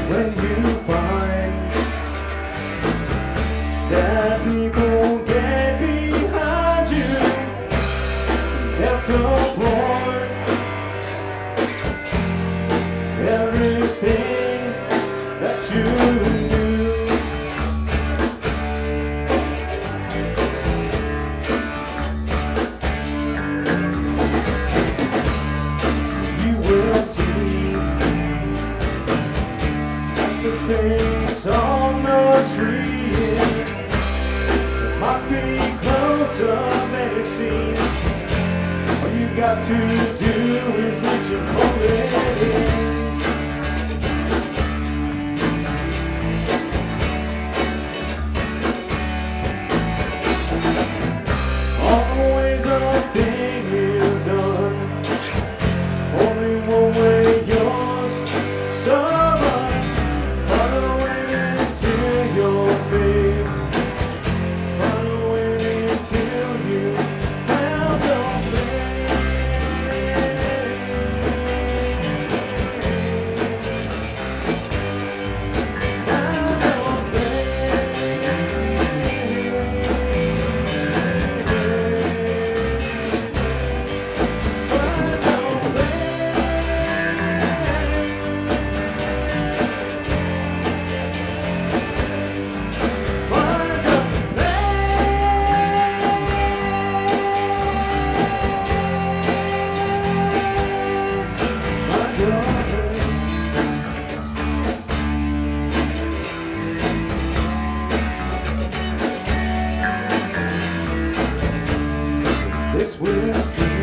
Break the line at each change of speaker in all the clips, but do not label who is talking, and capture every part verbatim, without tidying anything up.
when you find that people get behind you, they'll support everything that you do. You will see that the face on the tree is might be closer than it seems. All you got to do is reach and pull it in. Always a thing is done, only one way, yours. So run, following into your space, following until you found your place. Found your This was true,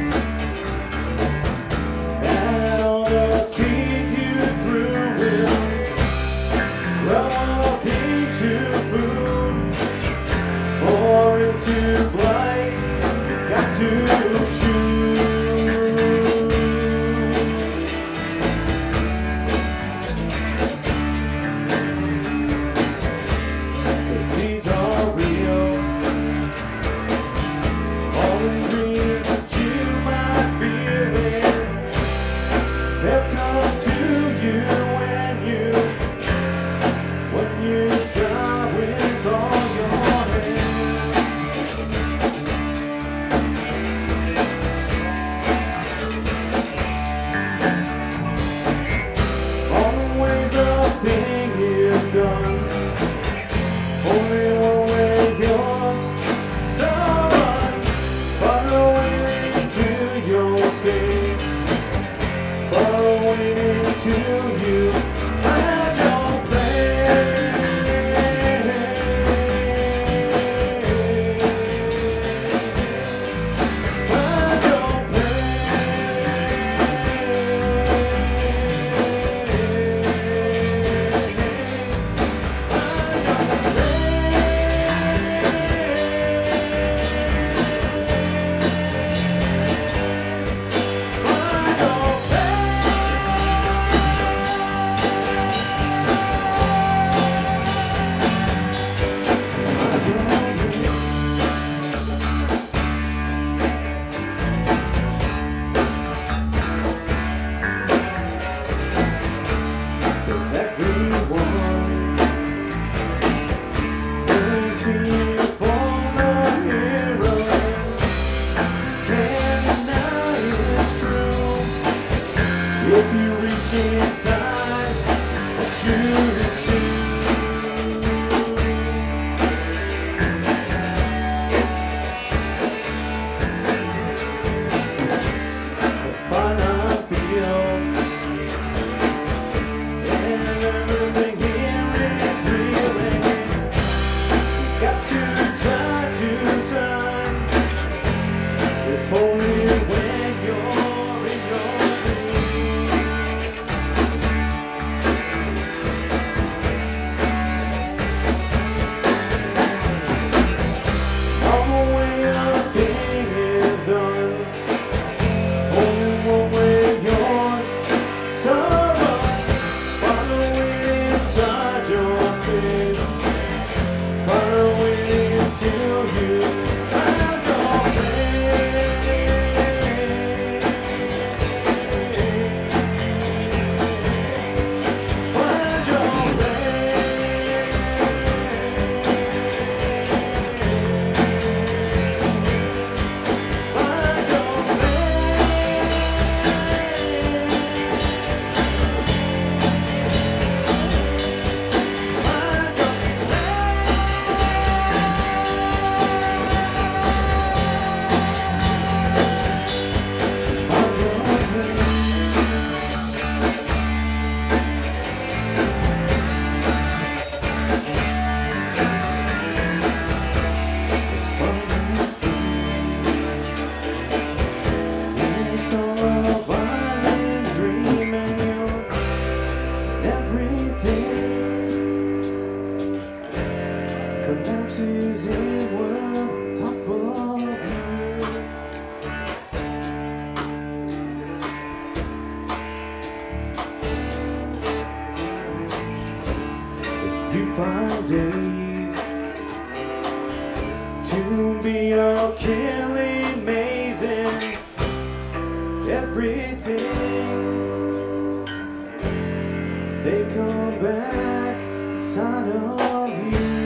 that all the seeds you threw will grow up into food or into blight. You got to choose. 'Cause these are real. All the dreams that you might feel in, they'll come to you when you, when you try with all your hands. All the ways a thing is done, only one way, yours. So run, following into your space, following until you find your place. Find your Cause everyone only see you for the hero. Can't deny it's true. If you reach inside, it's what you do. Cause final fields and everything here is real, and you got to try to shine if only when you're in your dream. All the way a thing is done, only one way, yours. So inside your space, following until you find your place. Find you find days to be unkindly amazing. Everything they come back inside of you.